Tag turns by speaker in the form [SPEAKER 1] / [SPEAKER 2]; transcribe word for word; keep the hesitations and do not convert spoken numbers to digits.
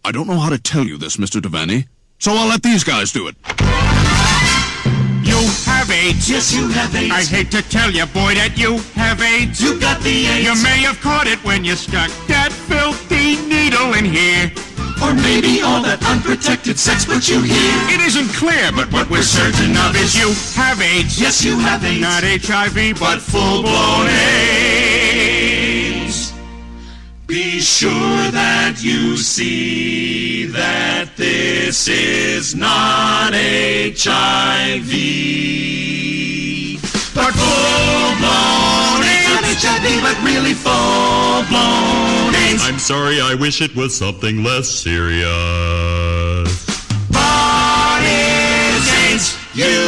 [SPEAKER 1] I don't know how to tell you this, Mister Devaney, so I'll let these guys do it.
[SPEAKER 2] You have AIDS.
[SPEAKER 3] Yes, you have AIDS.
[SPEAKER 2] I hate to tell you, boy, that you have AIDS.
[SPEAKER 3] You got the AIDS.
[SPEAKER 2] You may have caught it when you stuck that filthy needle in here.
[SPEAKER 3] Or maybe all that unprotected sex put you here.
[SPEAKER 2] It isn't clear, but what we're certain of is you have AIDS.
[SPEAKER 3] Yes, you have AIDS.
[SPEAKER 2] Not H I V, but full-blown AIDS.
[SPEAKER 3] Be sure that you see that this is not H I V, but full-blown AIDS. Not H I V, but really full-blown AIDS.
[SPEAKER 4] I'm sorry, I wish it was something less serious.
[SPEAKER 3] What is AIDS? You